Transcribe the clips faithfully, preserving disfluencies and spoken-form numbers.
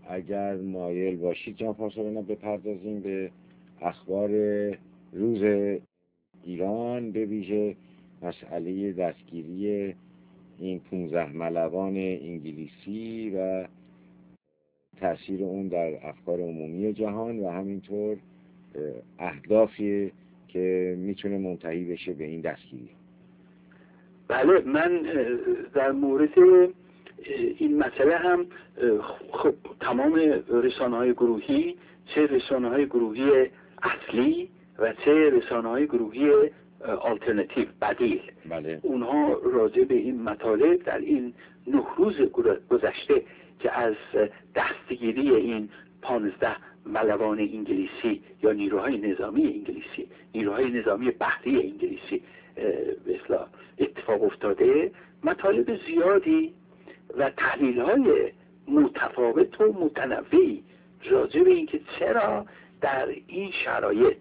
اگر مایل باشید جناب پاسبان بپردازیم به اخبار روز ایران، به ویژه مسئله دستگیری این پونزده ملوان انگلیسی و تأثیر اون در افکار عمومی جهان و همینطور اهدافی که میتونه منتهی بشه به این دستگیری. بله، من در مورد این مسئله هم خب تمام رسانه‌های گروهی، چه رسانه‌های گروهی اصلی و چه رسانه‌های گروهی آلترناتیو بدیل، بله. اونها راجع به این مطالب در این نه روز گذشته که از دستگیری این پانزده ملوان انگلیسی یا نیروهای نظامی انگلیسی، نیروهای نظامی بحری انگلیسی به اصطلاح اتفاق افتاده، مطالب زیادی و تحلیل‌های متفاوت و متنوعی راجع به اینکه چرا در این شرایط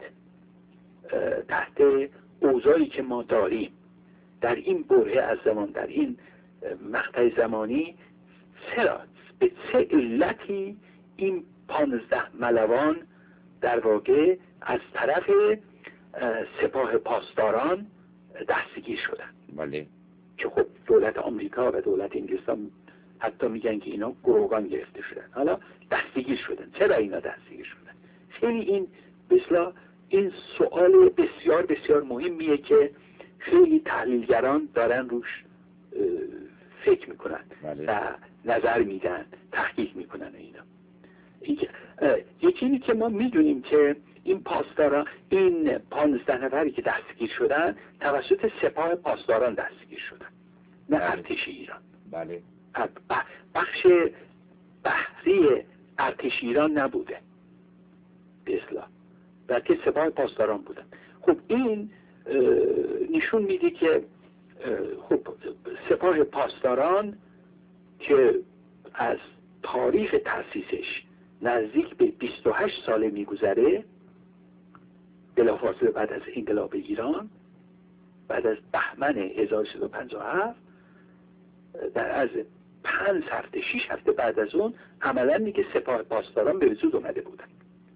تحت اوضاعی که ما داریم، در این برهه از زمان، در این مقطع زمانی، چرا به چه علتی این پانزده ملوان در واقع از طرف سپاه پاسداران دستگیر شدن. بله. که خب دولت آمریکا و دولت انگلستان حتی میگن که اینا گروگان گرفته شدن، حالا دستگیر شدن. چرا اینا دستگیر شدن؟ خیلی این بسلا این سوال بسیار بسیار مهمیه که خیلی تحلیلگران دارن روش فکر میکنن. بله. و نظر میدن، تحقیق میکنن اینا. یکی اینی که ما میدونیم که این پاسداران، این پانزده نفری که دستگیر شدن توسط سپاه پاسداران دستگیر شدن، نه ارتش ایران. بله. بخش بحری ارتش ایران نبوده به اصطلاح، بلکه سپاه پاسداران بودن. خب این نشون میده که خب سپاه پاسداران که از تاریخ تأسیسش نزدیک به بیست و هشت ساله میگذره، بلافاصله بعد از انقلاب ایران، بعد از بهمن هزار و سیصد و پنجاه و هفت، در از پنج هفته شش هفته بعد از اون عملا میگه سپاه پاسداران به وجود اومده بودن.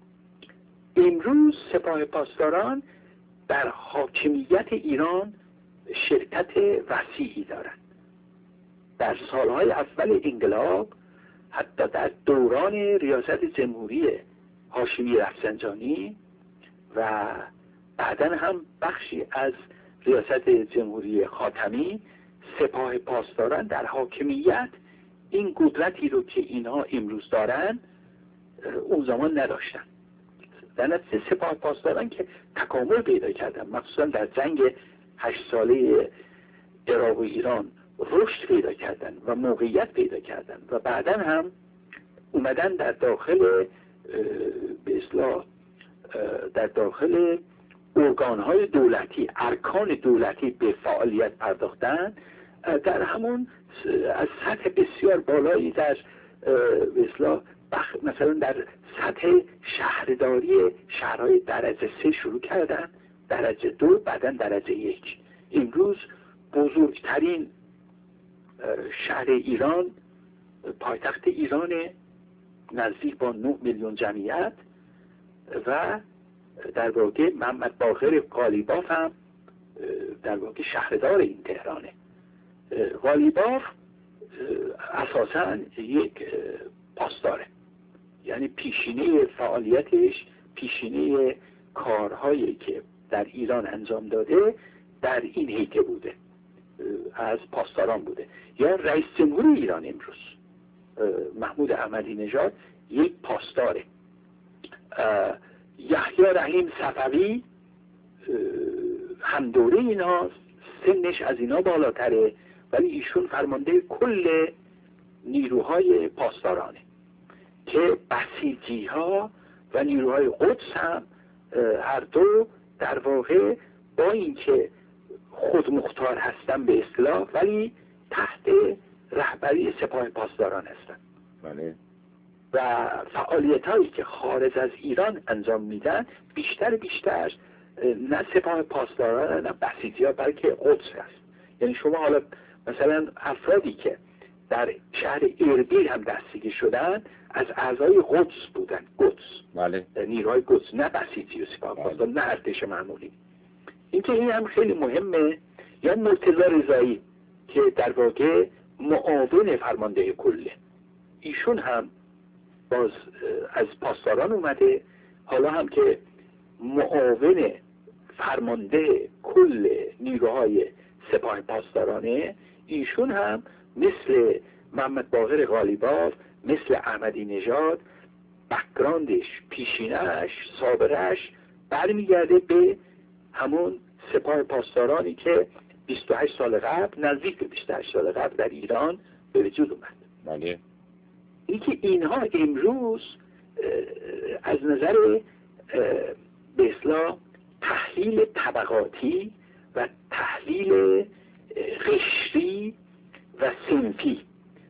امروز سپاه پاسداران در حاکمیت ایران شرکت وسیعی دارند. در سالهای اول انقلاب، حتی در دوران ریاست جمهوری هاشمی رفسنجانی و بعداً هم بخشی از ریاست جمهوری خاتمی، سپاه پاسداران در حاکمیت این قدرتی رو که اینها امروز دارن اون زمان نداشتن. در نتیجه سپاه پاسداران که تکامل پیدا کردن، مخصوصا در جنگ هشت ساله عراق و ایران رشد پیدا کردن و موقعیت پیدا کردن و بعداً هم اومدن در داخل به اصطلاح در داخل ارگانهای دولتی، ارکان دولتی به فعالیت پرداختن، در همون از سطح بسیار بالایی در به اصطلاح مثلا در سطح شهرداری شهرهای درجه سه شروع کردن، درجه دو، بعدن درجه یک. امروز بزرگترین شهر ایران، پایتخت ایران، نزدیک با نه میلیون جمعیت، و در واقع محمد باقر قالیباف هم در واقع شهردار این تهرانه. قالیباف اساساً یک پاسداره، یعنی پیشینه فعالیتش، پیشینه کارهایی که در ایران انجام داده در این حیطه بوده، از پاسداران بوده. یا رئیس جمهور ایران امروز محمود احمدی نژاد یک پاسداره. یحیی رحیم صفوی هم دوره اینا، سنش از اینا بالاتره، ولی ایشون فرمانده کل نیروهای پاسدارانه که بسیجی ها و نیروهای قدس هم هر دو در واقع با اینکه خودمختار هستن به اصطلاح، ولی تحت رهبری سپاه پاسداران هستن. بله. و فعالیت هایی که خارج از ایران انجام میدن بیشتر بیشتر نه سپاه پاسداران نه بسیجی ها، بلکه قدس هست. یعنی شما حالا مثلا افرادی که در شهر اربیل هم دستگیر شدن از اعضای قدس بودن. قدس بله. نیروهای قدس، نه بسیجی و سپاه پاسداران، نه ارتش معمولی. اینکه این هم خیلی مهمه. یا مرتضی رضایی که در واقع معاون فرمانده کله، ایشون هم باز از پاسداران اومده، حالا هم که معاون فرمانده کل نیروهای سپاه پاسدارانه، ایشون هم مثل محمد باقر قالیباف، مثل احمدی نژاد، بک‌گراندش، پیشینه‌اش، سابقه‌اش برمیگرده به همون سپاه پاسدارانی که بیست و هشت سال قبل، نزدیک به بیست و هشت سال قبل در ایران به وجود اومد. بله. اینکه اینها امروز از نظر به اصطلاح تحلیل طبقاتی و تحلیل قشری و صنفی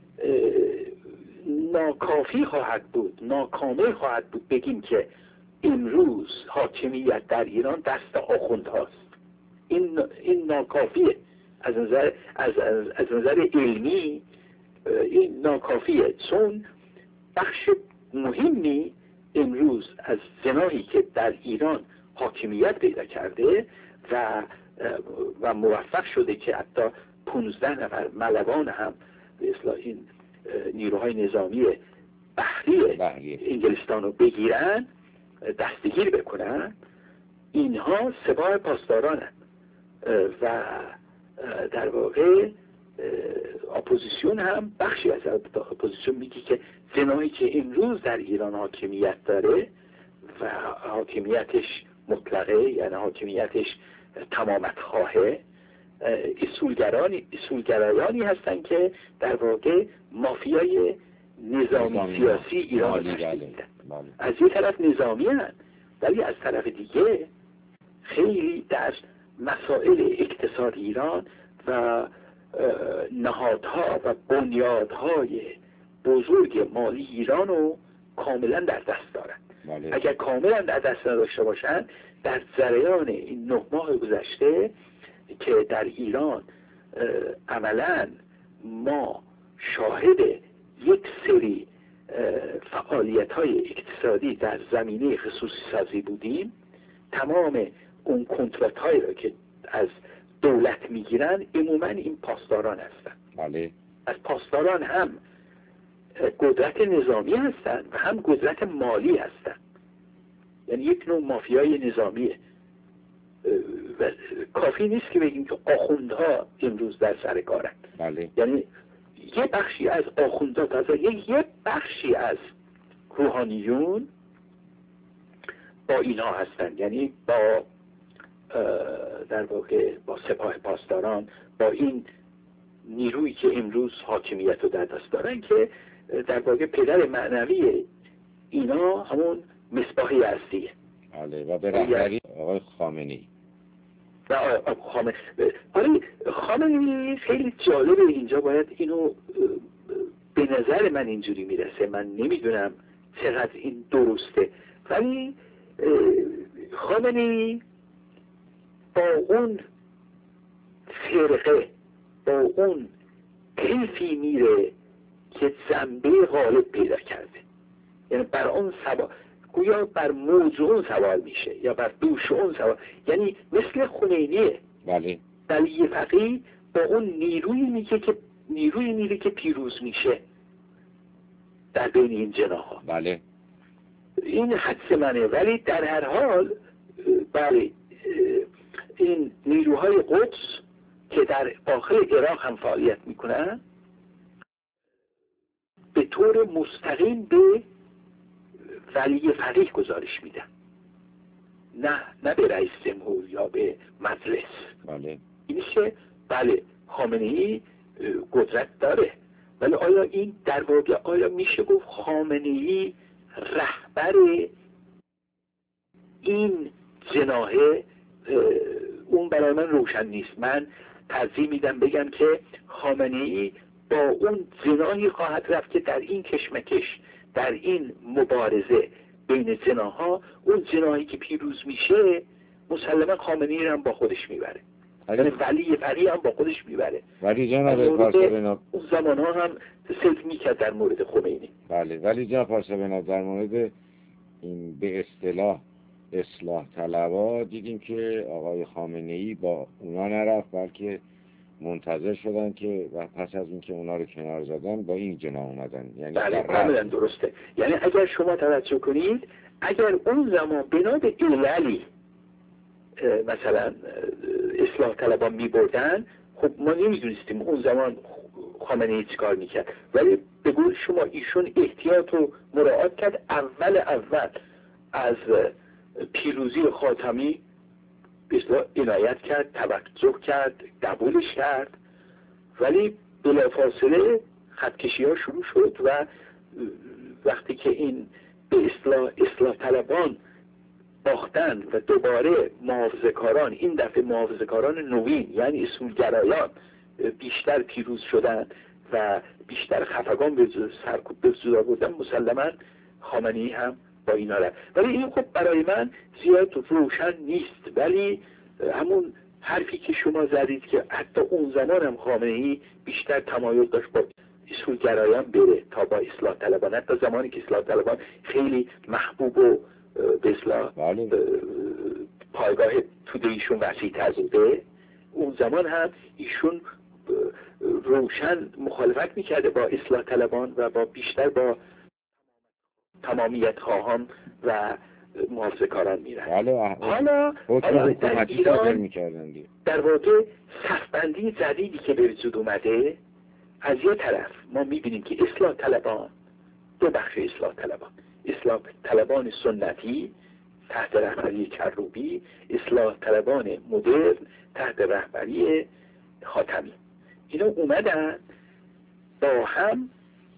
ناکافی خواهد بود، ناکامل خواهد بود بگیم که امروز حاکمیت در ایران دست آخوندهاست. این این ناکافیه. از نظر از, از, از نظر علمی این ناکافیه، چون بخش مهمی امروز از جناحی که در ایران حاکمیت پیدا کرده و و موفق شده که حتی پونزده نفر ملوان هم به اصطلاح این نیروهای نظامی بحری, بحری. انگلستان رو بگیرن، دستگیر بکنن، اینها سپاه پاسدارانن و در واقع اپوزیسیون هم بخشی از اپوزیسیون میگه که جناحی که امروز در ایران حاکمیت داره و حاکمیتش مطلقه، یعنی حاکمیتش تمامت خواهه، اصولگرانی اصولگرایانی هستن که در واقع مافیای نظامی, نظامی سیاسی ایران تشکیل میدن. از یه طرف نظامی هستن، ولی از طرف دیگه خیلی در مسائل اقتصاد ایران و نهادها و بنیادهای بزرگ مالی ایران رو کاملا در دست دارن. بله. اگر کاملا در دست نداشته باشن، در جریان این نه ماه گذشته که در ایران عملا ما شاهد یک سری فعالیت های اقتصادی در زمینه خصوصی سازی بودیم، تمام اون کنترات هایی را که از دولت میگیرن عموما این پاسداران هستن. بله. از پاسداران هم قدرت نظامی هستن و هم قدرت مالی هستن، یعنی یک نوع مافیای نظامیه. و کافی نیست که بگیم که آخوندها امروز در سر کارن. بله. یعنی یه بخشی از آخوندها، تازه یه بخشی از روحانیون با اینها هستن، یعنی با در واقع با سپاه پاسداران، با این نیرویی که امروز حاکمیت رو در دست دارن، که در واقع پدر معنوی اینا همون مصباح یزدیه. بله. و به رهبری آقای خامنه‌ای. و خامنه‌ای آره خامنه‌ای خیلی جالبه. اینجا باید اینو، به نظر من اینجوری میرسه، من نمیدونم چقدر این درسته، ولی خامنه‌ای با اون فرقه، با اون کیفی میره که جنبه غالب پیدا کرده، یعنی بر اون سوال، گویا بر موضوع اون سوال میشه یا بر دوش اون سوال، یعنی مثل خمینیه. بله. ولی فقیه با اون نیروی میگه که نیروی میره که پیروز میشه در بین این جناح‌ها. بله. این حدس منه، ولی در هر حال بله این نیروهای قدس که در داخل عراق هم فعالیت میکنن به طور مستقیم به ولی فقیه گزارش میدن، نه نه به رئیس جمهور یا به مجلس. بله. این که بله خامنه‌ای قدرت داره، ولی آیا این در واقع آیا میشه گفت خامنه‌ای رهبر این جناحه؟ اون برای من روشن نیست. من ترجیح میدم بگم که خامنه‌ای با اون جناحی خواهد رفت که در این کشمکش، در این مبارزه بین جناح‌ها، اون جناحی که پیروز میشه مسلما خامنه‌ای رو هم با خودش میبره. یعنی ولی پری هم با خودش میبره. ولی جناب پارسا اون زمان ها هم صدق میکرد در مورد خمینی. بله، ولی جناب پارسا در مورد این به اصطلاح اصلاح طلبا دیدیم که آقای خامنه‌ای با اونا نرفت، بلکه منتظر شدن که و پس از اینکه اونا رو کنار زدن با این جنا اومدن. یعنی بله کاملا درسته. یعنی اگر شما توجه کنید، اگر اون زمان بنا به عللی مثلا اصلاح طلبان می بردن، خب ما نمیدونستیم اون زمان خامنه‌ای چیکار میکرد، ولی به قول شما ایشون احتیاط رو مراعات کرد. اول اول از پیروزی خاتمی بسیار عنایت کرد، توجه کرد، قبولش کرد، ولی بلافاصله خطکشی ها شروع شد و وقتی که این به اصلاح اصلاح طلبان باختن و دوباره محافظه‌کاران، این دفعه محافظه‌کاران نوین یعنی اصولگرایان بیشتر پیروز شدن و بیشتر خفگان به سرکوب به وجود آوردن، مسلماً خامنه‌ای هم با اینا رفت. ولی این خب برای من زیاد روشن نیست، ولی همون حرفی که شما زدید که حتی اون زمان هم خامنه‌ای بیشتر تمایل داشت با اصولگرایان بره تا با اصلاح طلبان، حتی زمانی که اصلاح طلبان خیلی محبوب و به اصلاح پایگاه توده ایشون وسیع‌تر بوده، اون زمان هم ایشون روشن مخالفت میکرده با اصلاح طلبان و با بیشتر با تمامیت خواهان و محافظه‌کاران میرن. حالا حالا در ایران در واقع صفبندی جدیدی که به وجود اومده، از یه طرف ما میبینیم که اصلاح طلبان، دو بخش اصلاح طلبان، اصلاح طلبان سنتی تحت رهبری کروبی، اصلاح طلبان مدرن تحت رهبری خاتمی، اینا اومدن با هم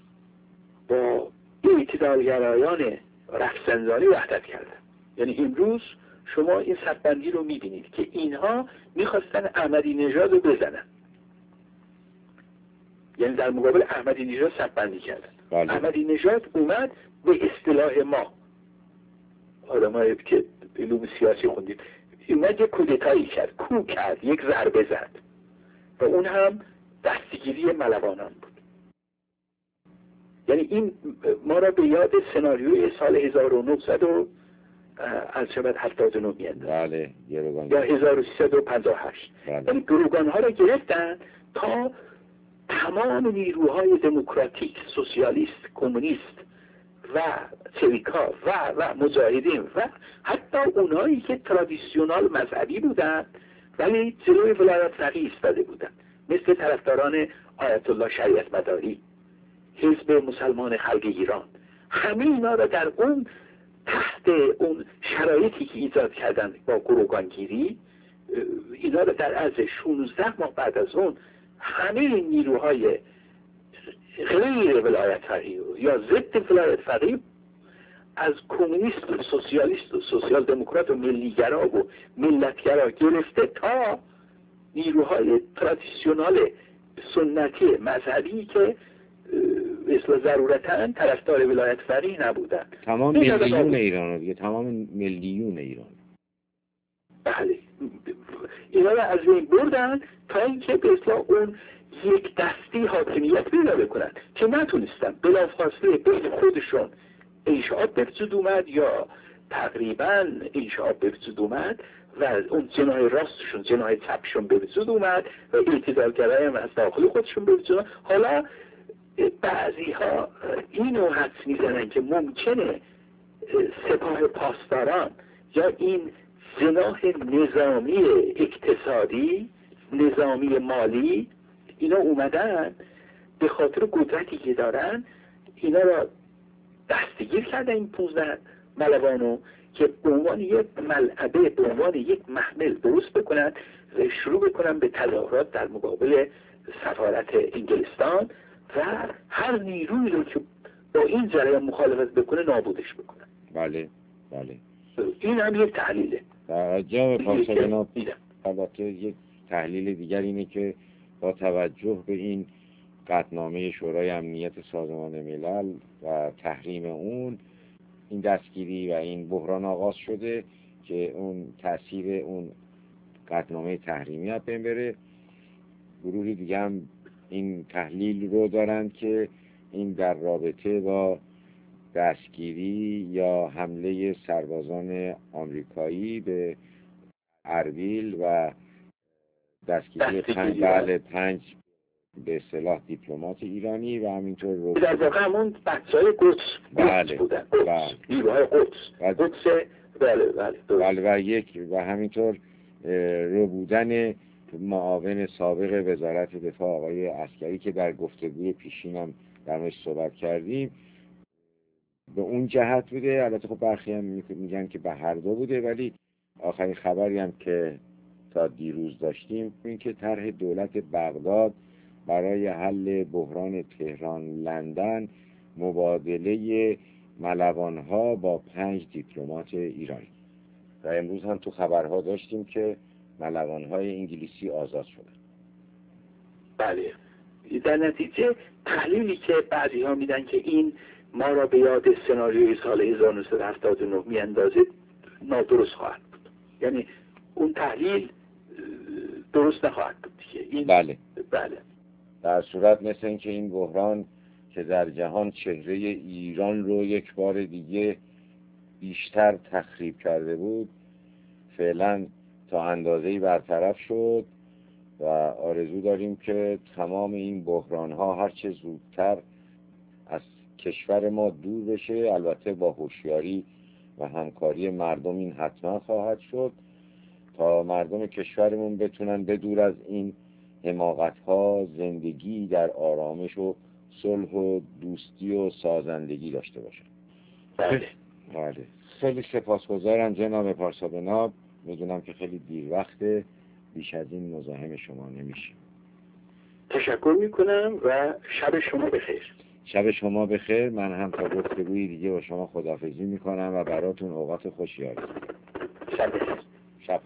با اعتدالگرایان رفسنجانی وحدت کردن. یعنی امروز شما این صفبندی رو میبینید که اینها میخواستن احمدی نژاد رو بزنن، یعنی در مقابل احمدی نژاد صفبندی کردن. بله. احمدی نژاد اومد به اصطلاح ما آدمایی که علوم سیاسی خوندیم، اومد یک کودتایی کرد، کو کرد، یک ضربه زد و اون هم دستگیری ملوانان بود. یعنی این ما را به یاد سناریوی سال هزار و نهصد و هفتاد و نه میاد. بله، یا هزار و سیصد و پنجاه و هشت. بله. یعنی گروگان ها را گرفتن تا تمام نیروهای دموکراتیک، سوسیالیست، کمونیست و سویکا و و مجاهدین و حتی اونایی که ترادیسیونال مذهبی بودن ولی جلوی ولایت فقیه ایستاده بودن، مثل طرفداران آیت الله شریعت مداری، حزب مسلمان خلق ایران، همه اینا را در اون تحت اون شرایطی که ایجاد کردن با گروگانگیری، اینا را در عرض شانزده ماه بعد از اون همه نیروهای غیر ولایت فقیه یا ضد ولایت فقیه از کمونیست و سوسیالیست و سوسیال دموکرات و ملیگرا و ملتگرا گرفته تا نیروهای ترادیسیونال سنتی مذهبی که اصلا ضرورتاً طرفدار ولایت فقیه نبودن. تمام میلیون ایران دیگه، تمام میلیون ایران. بله، اینا رو از بین بردن تا اینکه به اصلا اون یک دستی حاکمیت پیدا بکنن که نتونستن. بلافاصله بین خودشون انشاءات به وجود اومد یا تقریبا انشاءات به وجود اومد و اون جناح راستشون جناح چپشون به وجود اومد و اعتدالگرایی هم از داخل خودشون به وجود اومد. حالا بعضی ها اینو حدس میزنن که ممکنه سپاه پاسداران یا این جناح نظامی اقتصادی، نظامی مالی، اینا اومدن به خاطر قدرتی که دارن اینا را دستگیر کردن، این پونزده ملوانو، که به عنوان یک ملعبه، به عنوان یک محمل درست بکنن، شروع بکنن به تظاهرات در مقابل سفارت انگلستان و هر نیرویی رو که با این جریان مخالفت بکنه نابودش بکنن. بله بله، این هم یک تحلیله. در جا پارسا جناب البته یک تحلیل دیگر اینه که با توجه به این قطعنامه شورای امنیت سازمان ملل و تحریم اون، این دستگیری و این بحران آغاز شده که اون تأثیر اون قطعنامه تحریمی از بین بره. گروهی دیگه هم این تحلیل رو دارند که این در رابطه با دستگیری یا حمله سربازان آمریکایی به اربیل و دستگیری پنج بله پنج به اصطلاح دیپلمات ایرانی و همینطور رو در واقع همون بچه‌های قدس بله بودن. بله نیروهای قدس قدس بله بله بله و یک و همینطور رو بودن معاون سابق وزارت دفاع آقای عسکری که در گفتگوی پیشینم در موردش صحبت کردیم به اون جهت بوده. البته خب برخی هم میگن که به هر دو بوده، ولی آخرین خبری هم که تا دیروز داشتیم این که طرح دولت بغداد برای حل بحران تهران لندن مبادله ملوان‌ها با پنج دیپلمات ایرانی و امروز هم تو خبرها داشتیم که ملوان‌های انگلیسی آزاد شدن. بله در نتیجه تحلیلی که بعضی ها میدن که این ما را به یاد سناریوی سال هزار و نهصد و هفتاد و نه میاندازه نادرست خواهد بود. یعنی اون تحلیل درست نخواهد بود دیگه. این بله بله در صورت مثل این که این بحران که در جهان چهره ایران رو یک بار دیگه بیشتر تخریب کرده بود فعلا تا اندازه‌ای برطرف شد و آرزو داریم که تمام این بحران ها هرچه زودتر از کشور ما دور بشه. البته با هوشیاری و همکاری مردم این حتما خواهد شد تا مردم کشورمون بتونن به دور از این حماقت ها زندگی در آرامش و صلح و دوستی و سازندگی داشته باشن. بله بله خیلی سپاسگزارم جناب پارسا بناب. میدونم که خیلی دیر وقته، بیش از این مزاحم شما نمیشیم. تشکر میکنم و شب شما بخیر. شب شما بخیر. من هم تا گفتگوی دیگه با شما خداحافظی میکنم و براتون اوقات خوشی آرزو میکنم. شب بخیر. شب.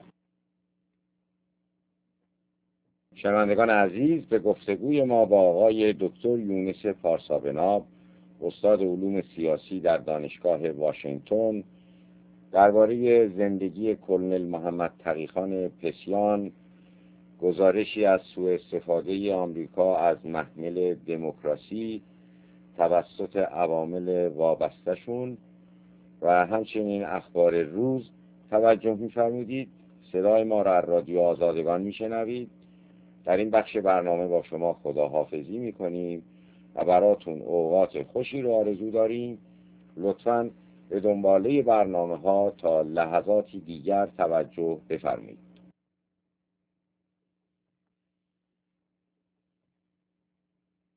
شنوندگان عزیز، به گفتگوی ما با آقای دکتر یونس پارسا بناب، استاد علوم سیاسی در دانشگاه واشنگتن، درباره زندگی کلنل محمد تقی‌خان پسیان، گزارشی از سوء استفاده آمریکا از محمل دموکراسی توسط عوامل وابسته‌شون و همچنین اخبار روز توجه می‌فرمودید. صدای ما را از رادیو آزادگان می‌شنوید. در این بخش برنامه با شما خداحافظی می‌کنیم و براتون اوقات خوشی رو آرزو داریم. لطفاً به دنباله برنامه‌ها تا لحظاتی دیگر توجه بفرمایید.